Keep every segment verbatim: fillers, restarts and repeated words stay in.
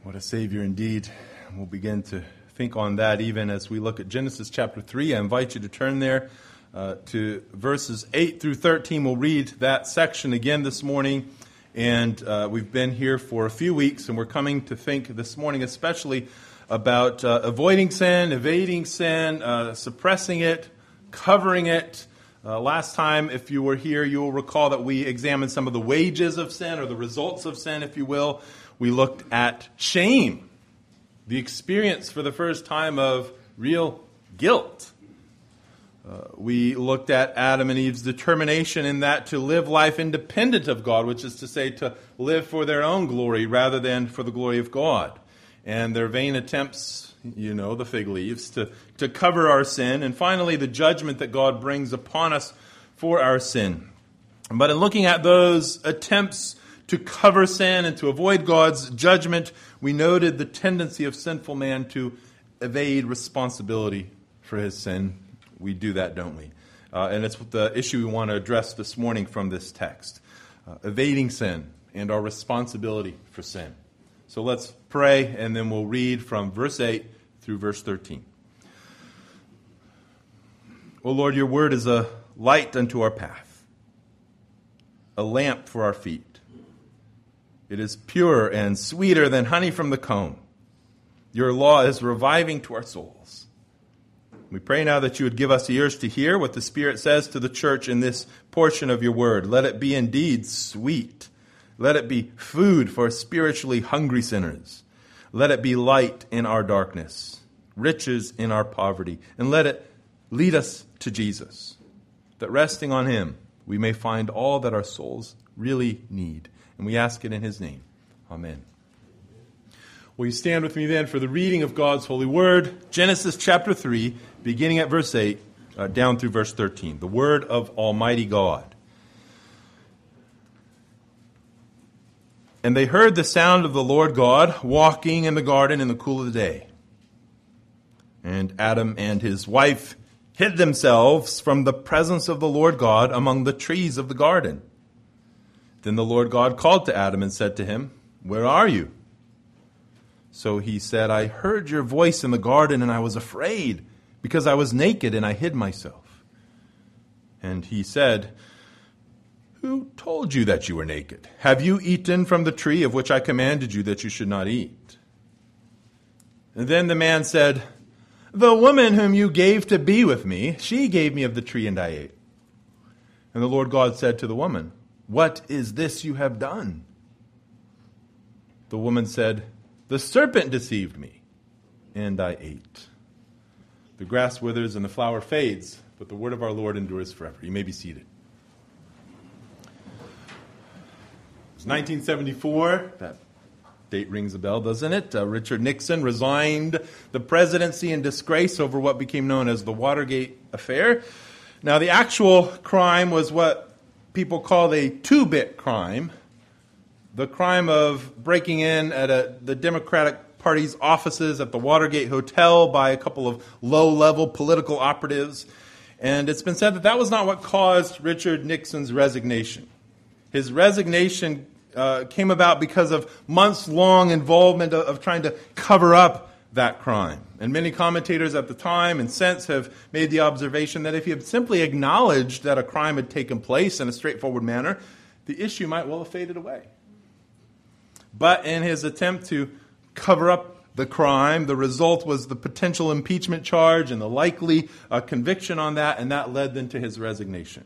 What a Savior indeed. We'll begin to think on that even as we look at Genesis chapter three. I invite you to turn there uh, to verses eight through thirteen. We'll read that section again this morning. And uh, we've been here for a few weeks, and we're coming to think this morning especially about uh, avoiding sin, evading sin, uh, suppressing it, covering it. Uh, last time, if you were here, you will recall that we examined some of the wages of sin, or the results of sin, if you will. We looked at shame, the experience for the first time of real guilt. Uh, we looked at Adam and Eve's determination in that to live life independent of God, which is to say to live for their own glory rather than for the glory of God. And their vain attempts, you know, the fig leaves, to, to cover our sin. And finally, the judgment that God brings upon us for our sin. But in looking at those attempts to cover sin and to avoid God's judgment, we noted the tendency of sinful man to evade responsibility for his sin. We do that, don't we? Uh, and it's the issue we want to address this morning from this text. Uh, evading sin and our responsibility for sin. So let's pray, and then we'll read from verse eight through verse thirteen. O Lord, your word is a light unto our path, a lamp for our feet. It is pure and sweeter than honey from the comb. Your law is reviving to our souls. We pray now that you would give us ears to hear what the Spirit says to the church in this portion of your word. Let it be indeed sweet. Let it be food for spiritually hungry sinners. Let it be light in our darkness, riches in our poverty. And let it lead us to Jesus, that resting on him, we may find all that our souls really need. And we ask it in his name. Amen. Will you stand with me then for the reading of God's holy word? Genesis chapter three, beginning at verse eight, uh, down through verse thirteen. The word of Almighty God. And they heard the sound of the Lord God walking in the garden in the cool of the day. And Adam and his wife hid themselves from the presence of the Lord God among the trees of the garden. Then the Lord God called to Adam and said to him, "Where are you?" So he said, "I heard your voice in the garden, and I was afraid, because I was naked and I hid myself." And he said, "Who told you that you were naked? Have you eaten from the tree of which I commanded you that you should not eat?" And then the man said, "The woman whom you gave to be with me, she gave me of the tree and I ate." And the Lord God said to the woman, "What is this you have done?" The woman said, "The serpent deceived me, and I ate." The grass withers and the flower fades, but the word of our Lord endures forever. You may be seated. It was nineteen seventy-four. That date rings a bell, doesn't it? Uh, Richard Nixon resigned the presidency in disgrace over what became known as the Watergate affair. Now, the actual crime was what people call a two-bit crime, the crime of breaking in at a, the Democratic Party's offices at the Watergate Hotel by a couple of low-level political operatives. And it's been said that that was not what caused Richard Nixon's resignation. His resignation uh, came about because of months-long involvement of, of trying to cover up that crime. And many commentators at the time and since have made the observation that if he had simply acknowledged that a crime had taken place in a straightforward manner, the issue might well have faded away. But in his attempt to cover up the crime, the result was the potential impeachment charge and the likely uh, conviction on that, and that led then to his resignation.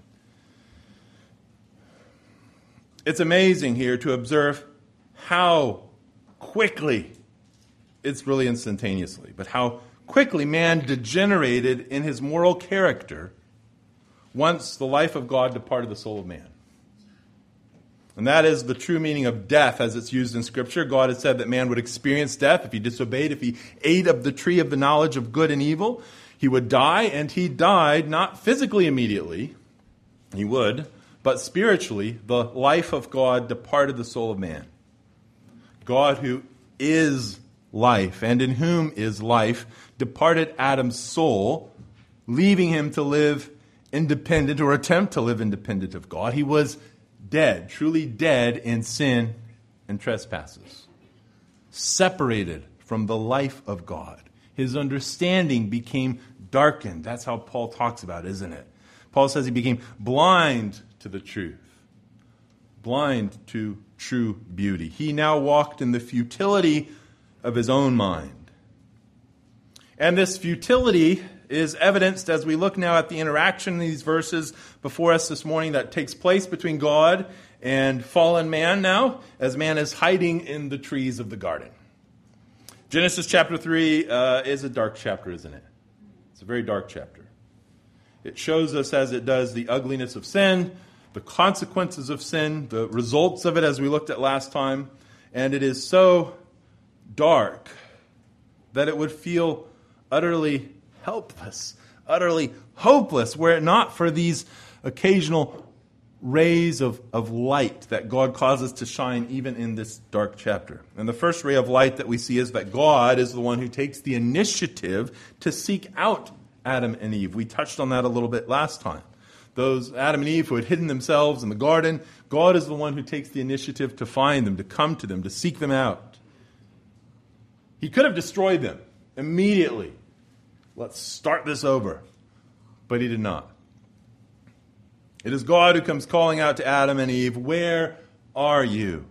It's amazing here to observe how quickly, it's really instantaneously, but how quickly man degenerated in his moral character once the life of God departed the soul of man. And that is the true meaning of death as it's used in Scripture. God has said that man would experience death if he disobeyed, if he ate of the tree of the knowledge of good and evil. He would die, and he died not physically immediately, he would, but spiritually, the life of God departed the soul of man. God, who is life, and in whom is life, departed Adam's soul, leaving him to live independent, or attempt to live independent of God. He was dead, truly dead in sin and trespasses. separated from the life of God. His understanding became darkened. That's how Paul talks about it, isn't it? Paul says he became blind to the truth, blind to true beauty. He now walked in the futility of his own mind. And this futility is evidenced as we look now at the interaction in these verses before us this morning that takes place between God and fallen man now, as man is hiding in the trees of the garden. Genesis chapter three uh, is a dark chapter, isn't it? It's a very dark chapter. It shows us, as it does, the ugliness of sin, the consequences of sin, the results of it, as we looked at last time. And it is so dark that it would feel utterly helpless, utterly hopeless, were it not for these occasional rays of, of light that God causes to shine even in this dark chapter. And the first ray of light that we see is that God is the one who takes the initiative to seek out Adam and Eve. We touched on that a little bit last time. Those Adam and Eve who had hidden themselves in the garden, God is the one who takes the initiative to find them, to come to them, to seek them out. He could have destroyed them immediately. Let's start this over. But he did not. It is God who comes calling out to Adam and Eve, where are you?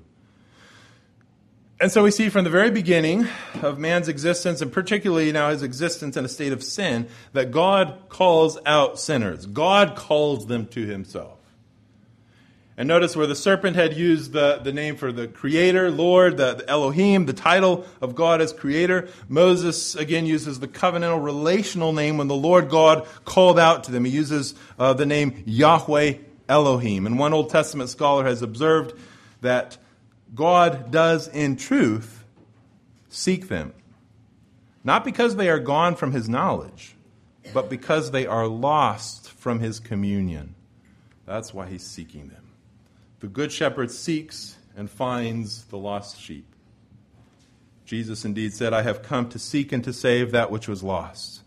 And so we see from the very beginning of man's existence, and particularly now his existence in a state of sin, that God calls out sinners. God calls them to himself. And notice where the serpent had used the, the name for the Creator, Lord, the, the Elohim, the title of God as Creator. Moses, again, uses the covenantal relational name when the Lord God called out to them. He uses uh, the name Yahweh Elohim. And one Old Testament scholar has observed that God does, in truth, seek them. Not because they are gone from his knowledge, but because they are lost from his communion. That's why he's seeking them. The good shepherd seeks and finds the lost sheep. Jesus indeed said, I have come to seek and to save that which was lost.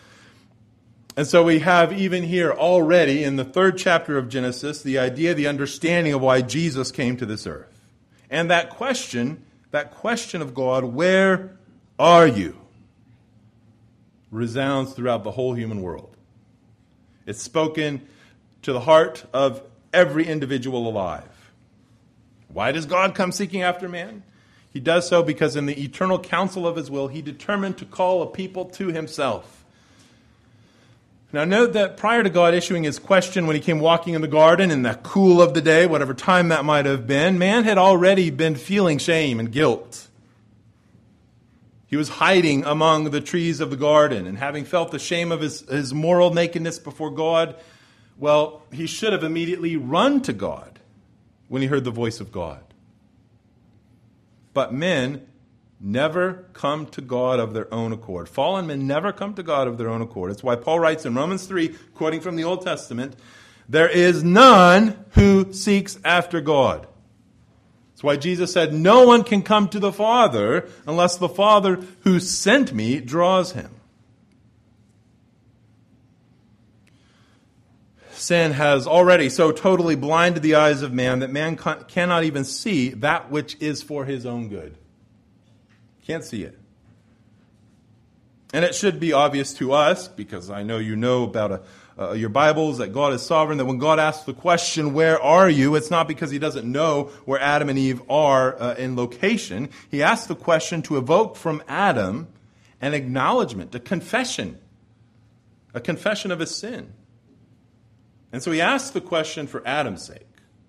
And so we have even here already in the third chapter of Genesis the idea, the understanding of why Jesus came to this earth. And that question, that question of God, where are you, resounds throughout the whole human world. It's spoken to the heart of every individual alive. Why does God come seeking after man? He does so because in the eternal counsel of his will, he determined to call a people to himself. Now note that prior to God issuing his question when he came walking in the garden in the cool of the day, whatever time that might have been, man had already been feeling shame and guilt. He was hiding among the trees of the garden, and having felt the shame of his, his moral nakedness before God, well, he should have immediately run to God when he heard the voice of God. But men never come to God of their own accord. Fallen men never come to God of their own accord. It's why Paul writes in Romans three, quoting from the Old Testament, there is none who seeks after God. That's why Jesus said, no one can come to the Father unless the Father who sent me draws him. Sin has already so totally blinded the eyes of man that man cannot even see that which is for his own good. Can't see it. And it should be obvious to us, because I know you know about a, uh, your Bibles, that God is sovereign, that when God asks the question, where are you? It's not because he doesn't know where Adam and Eve are uh, in location. He asks the question to evoke from Adam an acknowledgement, a confession, a confession of his sin. And so he asks the question for Adam's sake.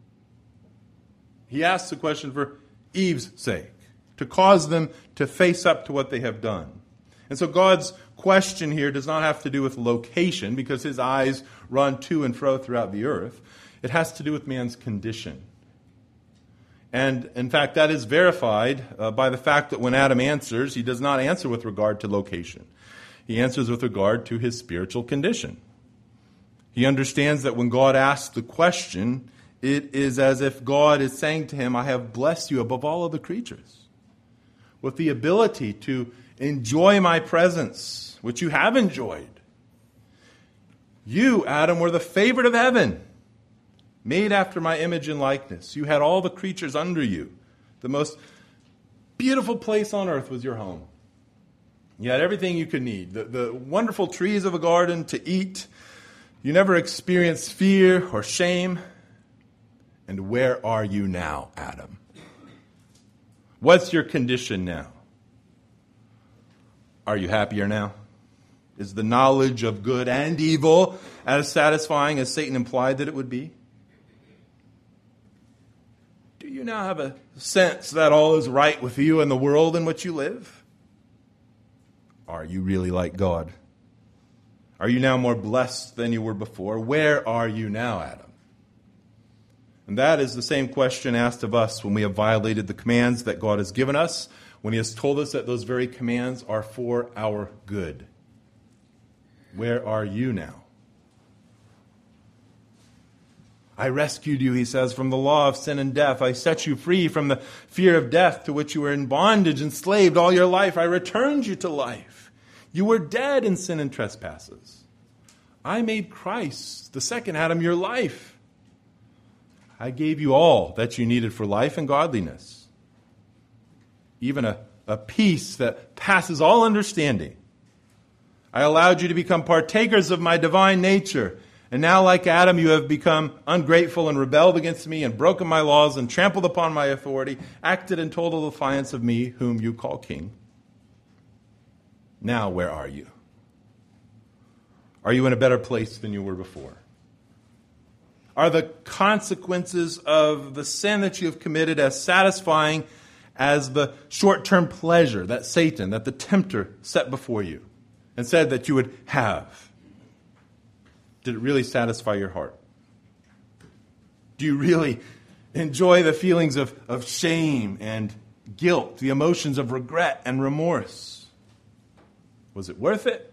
He asks the question for Eve's sake, to cause them to face up to what they have done. And so God's question here does not have to do with location, because his eyes run to and fro throughout the earth. It has to do with man's condition. And in fact, that is verified uh, by the fact that when Adam answers, he does not answer with regard to location. He answers with regard to his spiritual condition. He understands that when God asks the question, it is as if God is saying to him, I have blessed you above all other creatures with the ability to enjoy my presence, which you have enjoyed. You, Adam, were the favorite of heaven, made after my image and likeness. You had all the creatures under you, the most beautiful place on earth was your home. You had everything you could need. The, the wonderful trees of a garden to eat. You never experienced fear or shame. And where are you now, Adam? What's your condition now? Are you happier now? Is the knowledge of good and evil as satisfying as Satan implied that it would be? Do you now have a sense that all is right with you and the world in which you live? Are you really like God? Are you now more blessed than you were before? Where are you now, Adam? And that is the same question asked of us when we have violated the commands that God has given us, when he has told us that those very commands are for our good. Where are you now? I rescued you, he says, from the law of sin and death. I set you free from the fear of death to which you were in bondage, enslaved all your life. I returned you to life. You were dead in sin and trespasses. I made Christ, the second Adam, your life. I gave you all that you needed for life and godliness. Even a, a peace that passes all understanding. I allowed you to become partakers of my divine nature. And now, like Adam, you have become ungrateful and rebelled against me and broken my laws and trampled upon my authority, acted in total defiance of me, whom you call king. Now, where are you? Are you in a better place than you were before? Are the consequences of the sin that you have committed as satisfying as the short-term pleasure that Satan, that the tempter set before you and said that you would have? Did it really satisfy your heart? Do you really enjoy the feelings of, of shame and guilt, the emotions of regret and remorse? Was it worth it?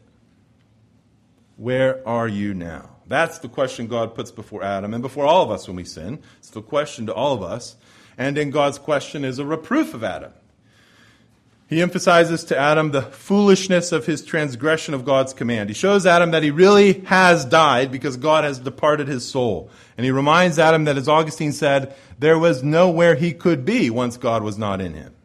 Where are you now? That's the question God puts before Adam and before all of us when we sin. It's the question to all of us. And in God's question is a reproof of Adam. He emphasizes to Adam the foolishness of his transgression of God's command. He shows Adam that he really has died because God has departed his soul. And he reminds Adam that, as Augustine said, there was nowhere he could be once God was not in him.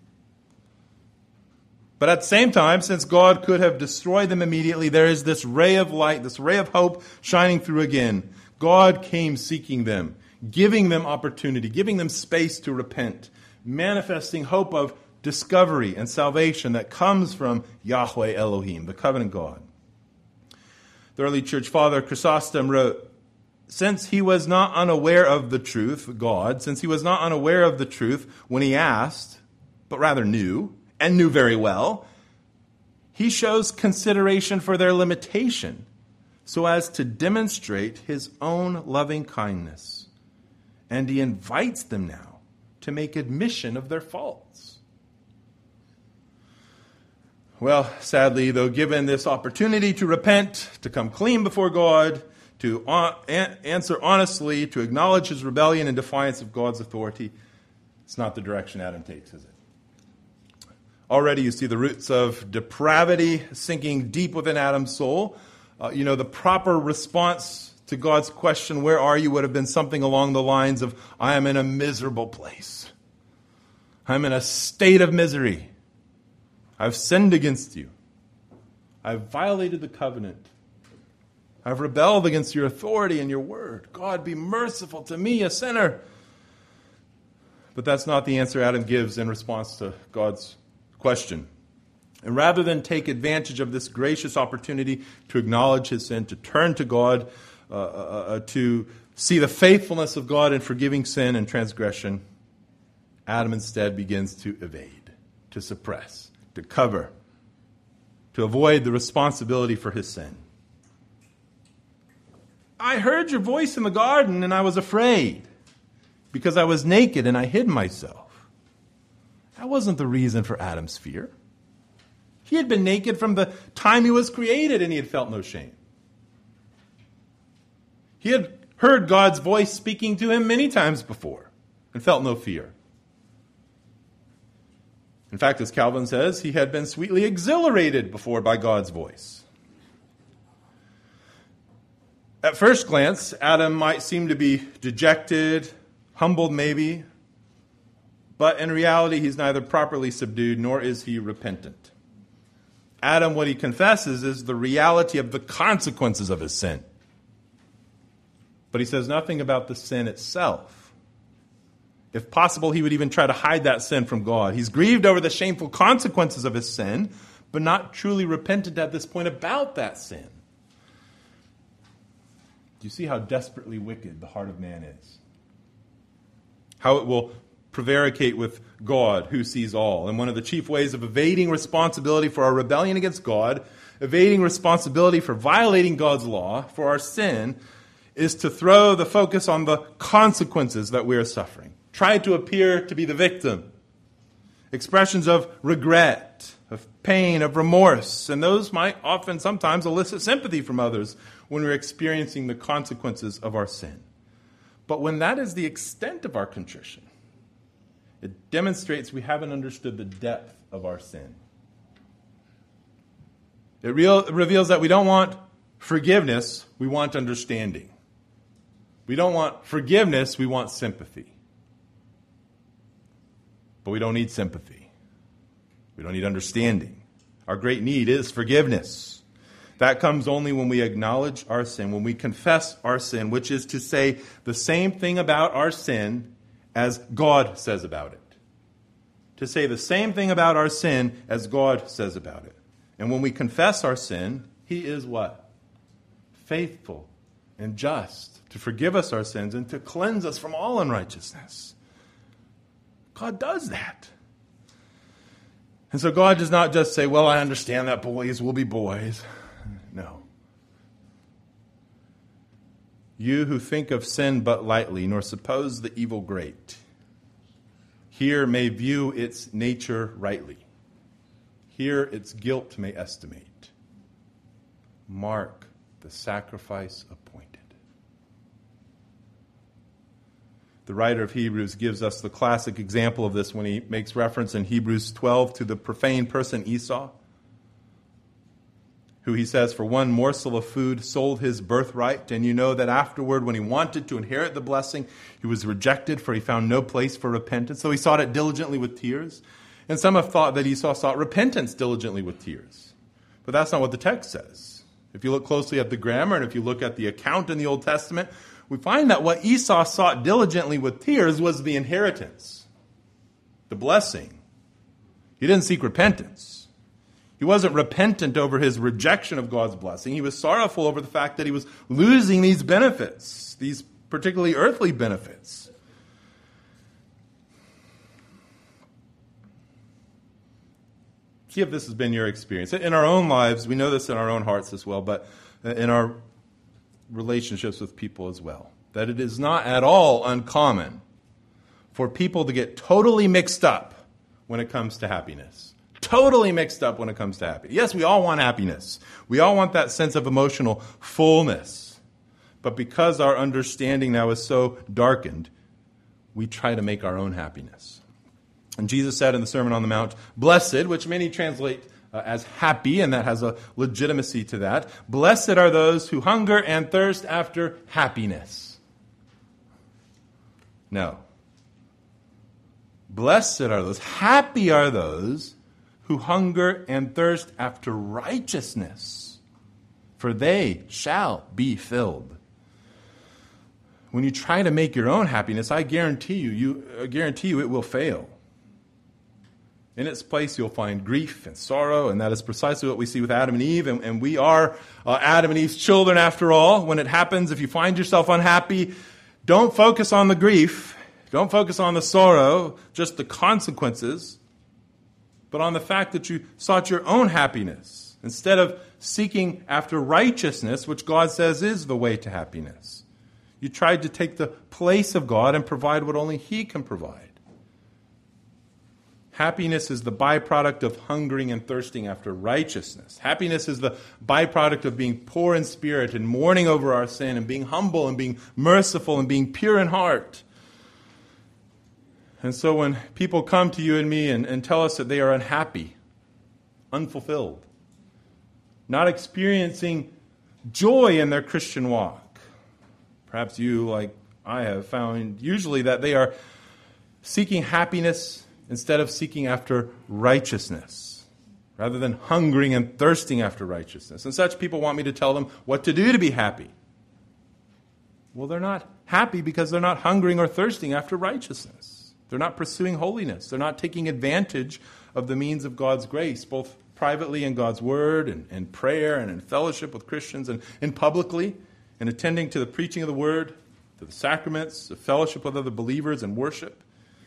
But at the same time, since God could have destroyed them immediately, there is this ray of light, this ray of hope shining through again. God came seeking them, giving them opportunity, giving them space to repent, manifesting hope of discovery and salvation that comes from Yahweh Elohim, the covenant God. The early church father Chrysostom wrote, since he was not unaware of the truth, God, since he was not unaware of the truth when he asked, but rather knew, and knew very well, he shows consideration for their limitation so as to demonstrate his own loving kindness. And he invites them now to make admission of their faults. Well, sadly, though given this opportunity to repent, to come clean before God, to answer honestly, to acknowledge his rebellion in defiance of God's authority, it's not the direction Adam takes, is it? Already you see the roots of depravity sinking deep within Adam's soul. Uh, you know, the proper response to God's question, where are you, would have been something along the lines of, I am in a miserable place. I'm in a state of misery. I've sinned against you. I've violated the covenant. I've rebelled against your authority and your word. God, be merciful to me, a sinner. But that's not the answer Adam gives in response to God's question. And rather than take advantage of this gracious opportunity to acknowledge his sin, to turn to God, uh, uh, uh, to see the faithfulness of God in forgiving sin and transgression, Adam instead begins to evade, to suppress, to cover, to avoid the responsibility for his sin. I heard your voice in the garden and I was afraid because I was naked and I hid myself. That wasn't the reason for Adam's fear. He had been naked from the time he was created and he had felt no shame. He had heard God's voice speaking to him many times before and felt no fear. In fact, as Calvin says, he had been sweetly exhilarated before by God's voice. At first glance, Adam might seem to be dejected, humbled maybe, but in reality he's neither properly subdued nor is he repentant. Adam, what he confesses is the reality of the consequences of his sin. But he says nothing about the sin itself. If possible, he would even try to hide that sin from God. He's grieved over the shameful consequences of his sin, but not truly repentant at this point about that sin. Do you see how desperately wicked the heart of man is? How it will prevaricate with God, who sees all. And one of the chief ways of evading responsibility for our rebellion against God, evading responsibility for violating God's law, for our sin, is to throw the focus on the consequences that we are suffering. Try to appear to be the victim. Expressions of regret, of pain, of remorse, and those might often sometimes elicit sympathy from others when we're experiencing the consequences of our sin. But when that is the extent of our contrition, it demonstrates we haven't understood the depth of our sin. It real, reveals that we don't want forgiveness, we want understanding. We don't want forgiveness, we want sympathy. But we don't need sympathy. We don't need understanding. Our great need is forgiveness. That comes only when we acknowledge our sin, when we confess our sin, which is to say the same thing about our sin as God says about it. To say the same thing about our sin as God says about it. And when we confess our sin, He is what? Faithful and just to forgive us our sins and to cleanse us from all unrighteousness. God does that. And so God does not just say, well, I understand that boys will be boys. No. You who think of sin but lightly, nor suppose the evil great, here may view its nature rightly. Here its guilt may estimate. Mark the sacrifice appointed. The writer of Hebrews gives us the classic example of this when he makes reference in Hebrews twelve to the profane person Esau, who he says for one morsel of food sold his birthright. And you know that afterward, when he wanted to inherit the blessing, he was rejected, for he found no place for repentance. So he sought it diligently with tears. And some have thought that Esau sought repentance diligently with tears. But that's not what the text says. If you look closely at the grammar and if you look at the account in the Old Testament, we find that what Esau sought diligently with tears was the inheritance, the blessing. He didn't seek repentance. He wasn't repentant over his rejection of God's blessing. He was sorrowful over the fact that he was losing these benefits, these particularly earthly benefits. See if this has been your experience. In our own lives, we know this in our own hearts as well, but in our relationships with people as well, that it is not at all uncommon for people to get totally mixed up when it comes to happiness. Totally mixed up when it comes to happiness. Yes, we all want happiness. We all want that sense of emotional fullness. But because our understanding now is so darkened, we try to make our own happiness. And Jesus said in the Sermon on the Mount, blessed, which many translate uh, as happy, and that has a legitimacy to that. Blessed are those who hunger and thirst after happiness. No. Blessed are those, happy are those who hunger and thirst after righteousness, for they shall be filled. When you try to make your own happiness, I guarantee you, you I guarantee you it will fail. In its place, you'll find grief and sorrow, and that is precisely what we see with Adam and Eve. And, and we are uh, Adam and Eve's children after all. When it happens, if you find yourself unhappy, don't focus on the grief. Don't focus on the sorrow, just the consequences, but on the fact that you sought your own happiness instead of seeking after righteousness, which God says is the way to happiness. You tried to take the place of God and provide what only He can provide. Happiness is the byproduct of hungering and thirsting after righteousness. Happiness is the byproduct of being poor in spirit and mourning over our sin and being humble and being merciful and being pure in heart. And so when people come to you and me and, and tell us that they are unhappy, unfulfilled, not experiencing joy in their Christian walk, perhaps you, like I have, found usually that they are seeking happiness instead of seeking after righteousness, rather than hungering and thirsting after righteousness. And such people want me to tell them what to do to be happy. Well, they're not happy because they're not hungering or thirsting after righteousness. They're not pursuing holiness. They're not taking advantage of the means of God's grace, both privately in God's word and, and prayer and in fellowship with Christians and, and publicly in attending to the preaching of the word, to the sacraments, the fellowship with other believers and worship.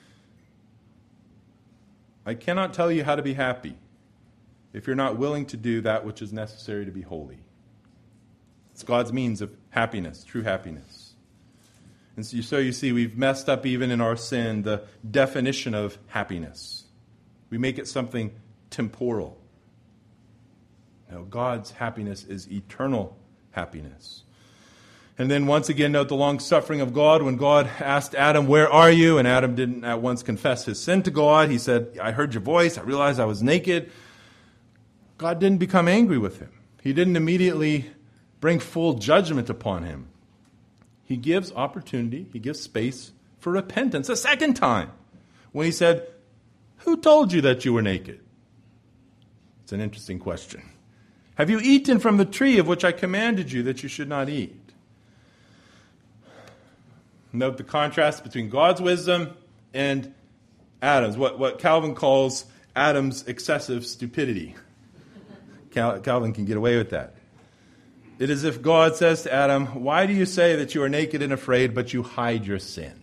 I cannot tell you how to be happy if you're not willing to do that which is necessary to be holy. It's God's means of happiness, true happiness. And so you, so you see, we've messed up even in our sin the definition of happiness. We make it something temporal. No, God's happiness is eternal happiness. And then once again, note the long suffering of God. When God asked Adam, "Where are you?" and Adam didn't at once confess his sin to God, he said, "I heard your voice. I realized I was naked." God didn't become angry with him. He didn't immediately bring full judgment upon him. He gives opportunity, he gives space for repentance a second time when he said, "Who told you that you were naked?" It's an interesting question. "Have you eaten from the tree of which I commanded you that you should not eat?" Note the contrast between God's wisdom and Adam's, what, what Calvin calls Adam's excessive stupidity. Cal, Calvin can get away with that. It is as if God says to Adam, "Why do you say that you are naked and afraid, but you hide your sin?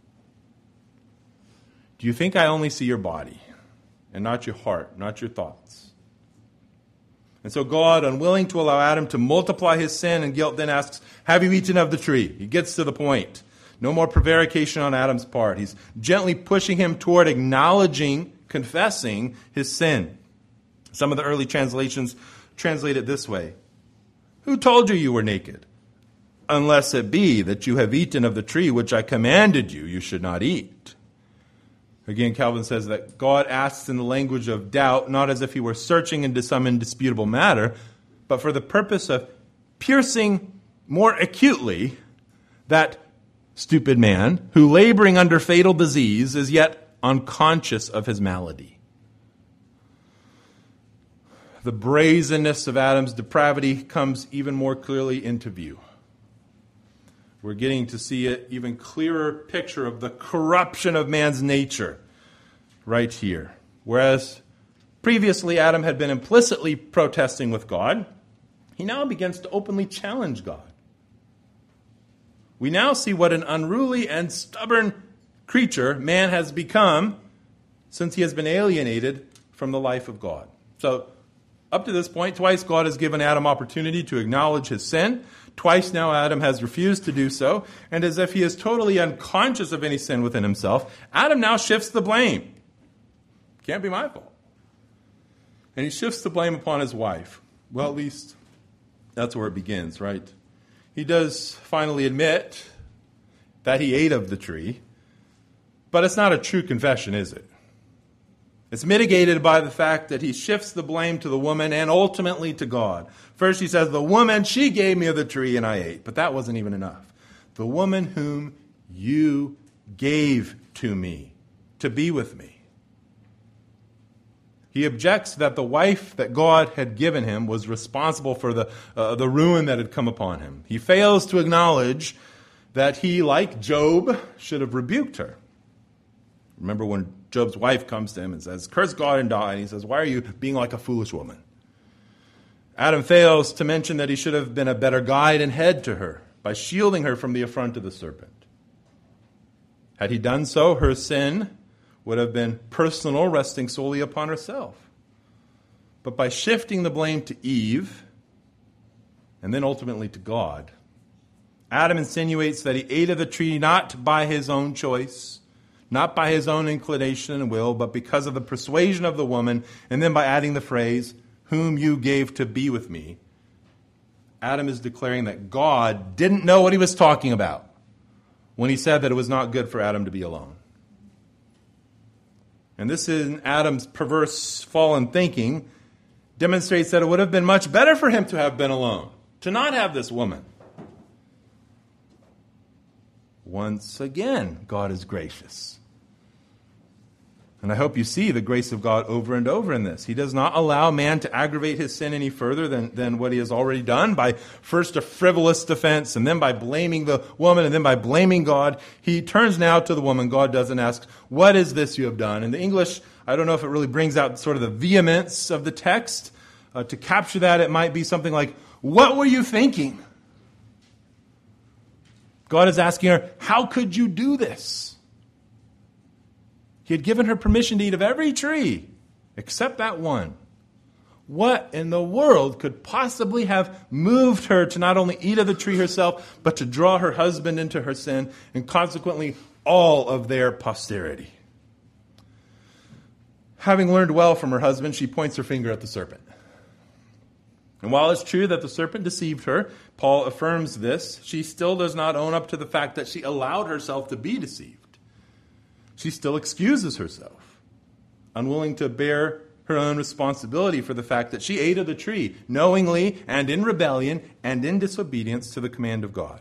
Do you think I only see your body and not your heart, not your thoughts?" And so God, unwilling to allow Adam to multiply his sin and guilt, then asks, "Have you eaten of the tree?" He gets to the point. No more prevarication on Adam's part. He's gently pushing him toward acknowledging, confessing his sin. Some of the early translations translate it this way: "Who told you you were naked? Unless it be that you have eaten of the tree which I commanded you, you should not eat." Again, Calvin says that God asks in the language of doubt, not as if he were searching into some indisputable matter, but for the purpose of piercing more acutely that stupid man who, laboring under fatal disease, is yet unconscious of his malady. The brazenness of Adam's depravity comes even more clearly into view. We're getting to see an even clearer picture of the corruption of man's nature right here. Whereas previously Adam had been implicitly protesting with God, he now begins to openly challenge God. We now see what an unruly and stubborn creature man has become since he has been alienated from the life of God. So, up to this point, twice God has given Adam opportunity to acknowledge his sin. Twice now Adam has refused to do so. And as if he is totally unconscious of any sin within himself, Adam now shifts the blame. Can't be my fault. And he shifts the blame upon his wife. Well, at least that's where it begins, right? He does finally admit that he ate of the tree, but it's not a true confession, is it? It's mitigated by the fact that he shifts the blame to the woman and ultimately to God. First he says, "The woman, she gave me of the tree and I ate." But that wasn't even enough. "The woman whom you gave to me to be with me." He objects that the wife that God had given him was responsible for the, uh, the ruin that had come upon him. He fails to acknowledge that he, like Job, should have rebuked her. Remember when Job's wife comes to him and says, "Curse God and die." And he says, "Why are you being like a foolish woman?" Adam fails to mention that he should have been a better guide and head to her by shielding her from the affront of the serpent. Had he done so, her sin would have been personal, resting solely upon herself. But by shifting the blame to Eve, and then ultimately to God, Adam insinuates that he ate of the tree not by his own choice, not by his own inclination and will, but because of the persuasion of the woman, and then by adding the phrase, "whom you gave to be with me." Adam is declaring that God didn't know what he was talking about when he said that it was not good for Adam to be alone. And this, in Adam's perverse fallen thinking, demonstrates that it would have been much better for him to have been alone, to not have this woman. Once again, God is gracious. And I hope you see the grace of God over and over in this. He does not allow man to aggravate his sin any further than, than what he has already done by first a frivolous defense and then by blaming the woman and then by blaming God. He turns now to the woman. God doesn't ask, what is this you have done? In the English, I don't know if it really brings out sort of the vehemence of the text. Uh, to capture that, it might be something like, what were you thinking? God is asking her, how could you do this? He had given her permission to eat of every tree except that one. What in the world could possibly have moved her to not only eat of the tree herself, but to draw her husband into her sin and consequently all of their posterity? Having learned well from her husband, she points her finger at the serpent. And while it's true that the serpent deceived her, Paul affirms this, she still does not own up to the fact that she allowed herself to be deceived. She still excuses herself, unwilling to bear her own responsibility for the fact that she ate of the tree, knowingly and in rebellion and in disobedience to the command of God.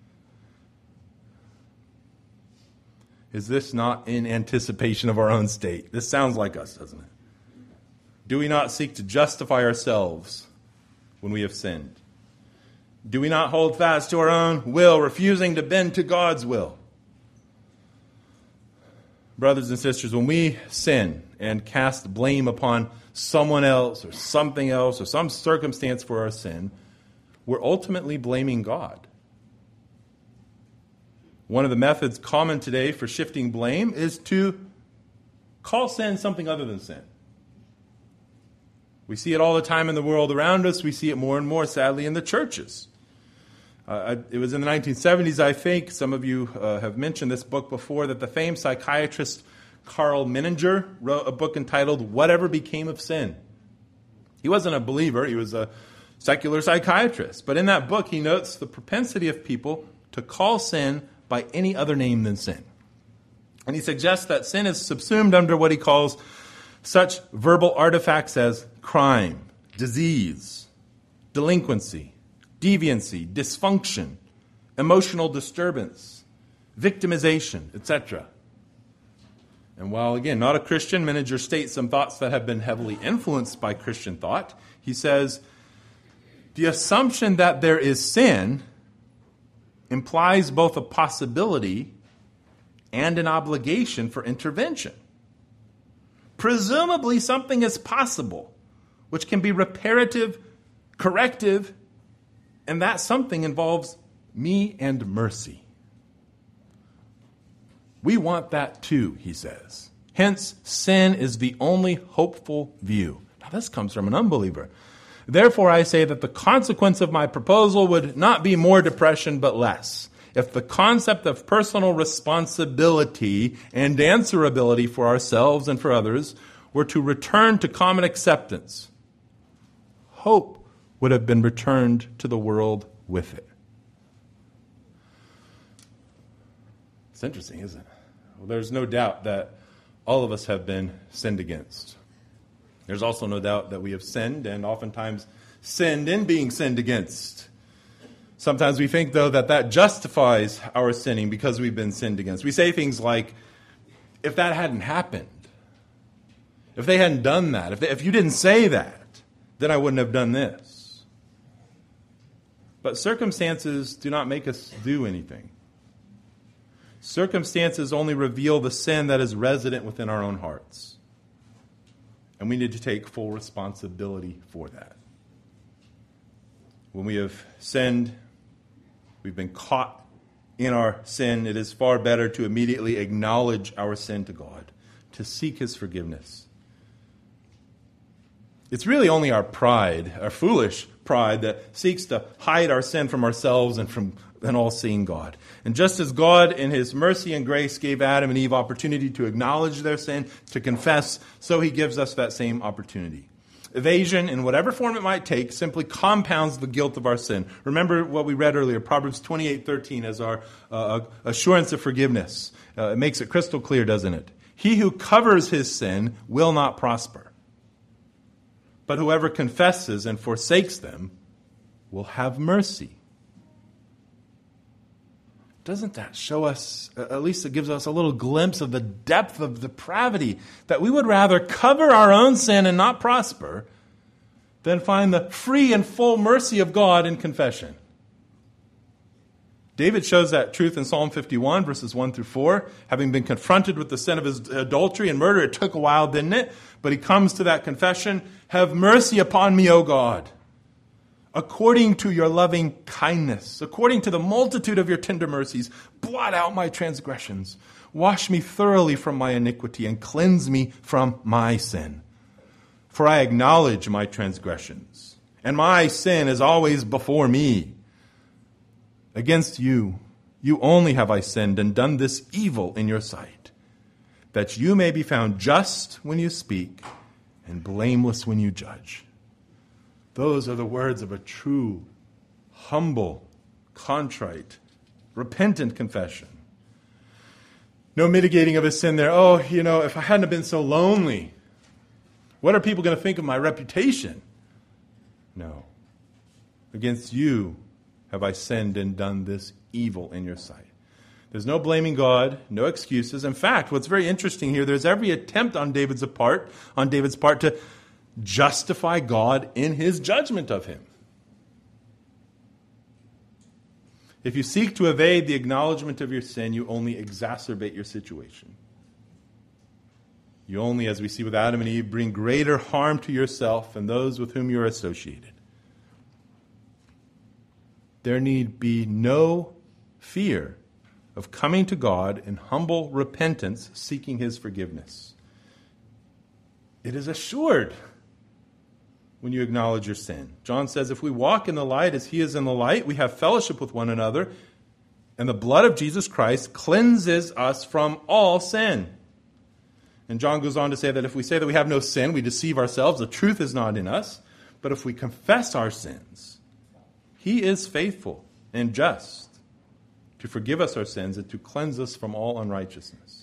Is this not in anticipation of our own state? This sounds like us, doesn't it? Do we not seek to justify ourselves when we have sinned? Do we not hold fast to our own will, refusing to bend to God's will? Brothers and sisters, when we sin and cast blame upon someone else or something else or some circumstance for our sin, we're ultimately blaming God. One of the methods common today for shifting blame is to call sin something other than sin. We see it all the time in the world around us. We see it more and more, sadly, in the churches. Uh, it was in the nineteen seventies, I think, some of you uh, have mentioned this book before, that the famed psychiatrist Karl Menninger wrote a book entitled Whatever Became of Sin. He wasn't a believer, he was a secular psychiatrist. But in that book, he notes the propensity of people to call sin by any other name than sin. And he suggests that sin is subsumed under what he calls such verbal artifacts as crime, disease, delinquency, deviancy, dysfunction, emotional disturbance, victimization, et cetera. And while, again, not a Christian, Menninger states some thoughts that have been heavily influenced by Christian thought. He says, the assumption that there is sin implies both a possibility and an obligation for intervention. Presumably something is possible, which can be reparative, corrective, and that something involves me and mercy. We want that too, he says. Hence, sin is the only hopeful view. Now, this comes from an unbeliever. Therefore, I say that the consequence of my proposal would not be more depression, but less. If the concept of personal responsibility and answerability for ourselves and for others were to return to common acceptance, hope would have been returned to the world with it. It's interesting, isn't it? Well, there's no doubt that all of us have been sinned against. There's also no doubt that we have sinned and oftentimes sinned in being sinned against. Sometimes we think, though, that that justifies our sinning because we've been sinned against. We say things like, if that hadn't happened, if they hadn't done that, if, they, if you didn't say that, then I wouldn't have done this. But circumstances do not make us do anything. Circumstances only reveal the sin that is resident within our own hearts. And we need to take full responsibility for that. When we have sinned, we've been caught in our sin, it is far better to immediately acknowledge our sin to God, to seek His forgiveness. It's really only our pride, our foolish pride, that seeks to hide our sin from ourselves and from an all-seeing God. And just as God, in His mercy and grace, gave Adam and Eve opportunity to acknowledge their sin, to confess, so He gives us that same opportunity. Evasion, in whatever form it might take, simply compounds the guilt of our sin. Remember what we read earlier, Proverbs twenty-eight thirteen, as our uh, assurance of forgiveness. Uh, it makes it crystal clear, doesn't it? He who covers his sin will not prosper. But whoever confesses and forsakes them will have mercy. Doesn't that show us, at least it gives us a little glimpse of the depth of depravity, that we would rather cover our own sin and not prosper than find the free and full mercy of God in confession? David shows that truth in Psalm fifty-one, verses one through four. Having been confronted with the sin of his adultery and murder, it took a while, didn't it? But he comes to that confession, "Have mercy upon me, O God, according to your loving kindness, according to the multitude of your tender mercies, blot out my transgressions. Wash me thoroughly from my iniquity and cleanse me from my sin. For I acknowledge my transgressions, and my sin is always before me. Against you, you only have I sinned and done this evil in your sight, that you may be found just when you speak and blameless when you judge." Those are the words of a true, humble, contrite, repentant confession. No mitigating of his sin there. Oh, you know, if I hadn't have been so lonely, what are people going to think of my reputation? No. Against you have I sinned and done this evil in your sight. There's no blaming God, no excuses. In fact, what's very interesting here, there's every attempt on David's part, on David's part to justify God in his judgment of him. If you seek to evade the acknowledgement of your sin, you only exacerbate your situation. You only, as we see with Adam and Eve, bring greater harm to yourself and those with whom you are associated. There need be no fear of coming to God in humble repentance, seeking his forgiveness. It is assured when you acknowledge your sin. John says, if we walk in the light as he is in the light, we have fellowship with one another, and the blood of Jesus Christ cleanses us from all sin. And John goes on to say that if we say that we have no sin, we deceive ourselves, the truth is not in us. But if we confess our sins, he is faithful and just to forgive us our sins and to cleanse us from all unrighteousness.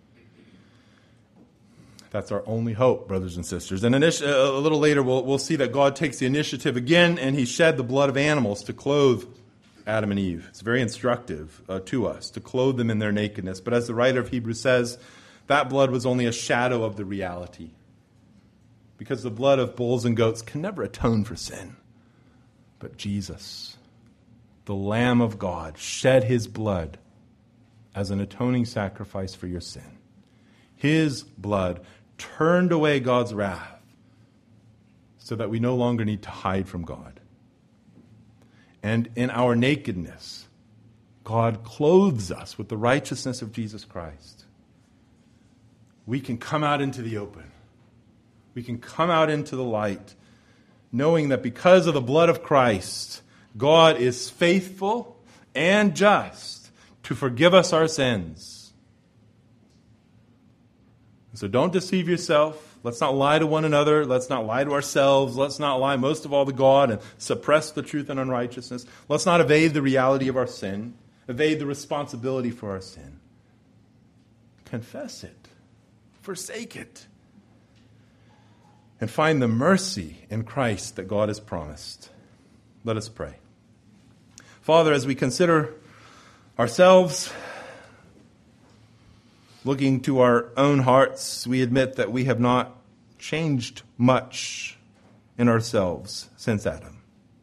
That's our only hope, brothers and sisters. And a little later, we'll, we'll see that God takes the initiative again, and he shed the blood of animals to clothe Adam and Eve. It's very instructive uh, to us, to clothe them in their nakedness. But as the writer of Hebrews says, that blood was only a shadow of the reality. Because the blood of bulls and goats can never atone for sin. But Jesus, the Lamb of God, shed his blood as an atoning sacrifice for your sin. His blood turned away God's wrath so that we no longer need to hide from God. And in our nakedness, God clothes us with the righteousness of Jesus Christ. We can come out into the open. We can come out into the light, knowing that because of the blood of Christ, God is faithful and just to forgive us our sins. So don't deceive yourself. Let's not lie to one another. Let's not lie to ourselves. Let's not lie most of all to God and suppress the truth and unrighteousness. Let's not evade the reality of our sin, evade the responsibility for our sin. Confess it. Forsake it. And find the mercy in Christ that God has promised. Let us pray. Father, as we consider ourselves, looking to our own hearts, we admit that we have not changed much in ourselves since Adam.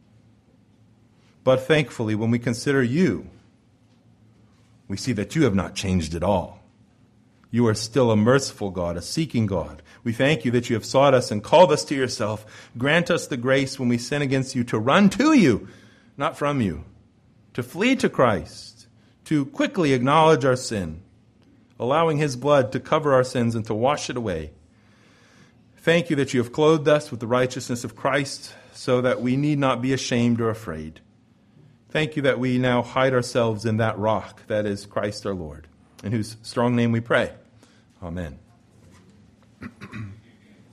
But thankfully, when we consider you, we see that you have not changed at all. You are still a merciful God, a seeking God. We thank you that you have sought us and called us to yourself. Grant us the grace when we sin against you to run to you, not from you, to flee to Christ, to quickly acknowledge our sin, allowing his blood to cover our sins and to wash it away. Thank you that you have clothed us with the righteousness of Christ so that we need not be ashamed or afraid. Thank you that we now hide ourselves in that rock that is Christ our Lord, in whose strong name we pray. Amen.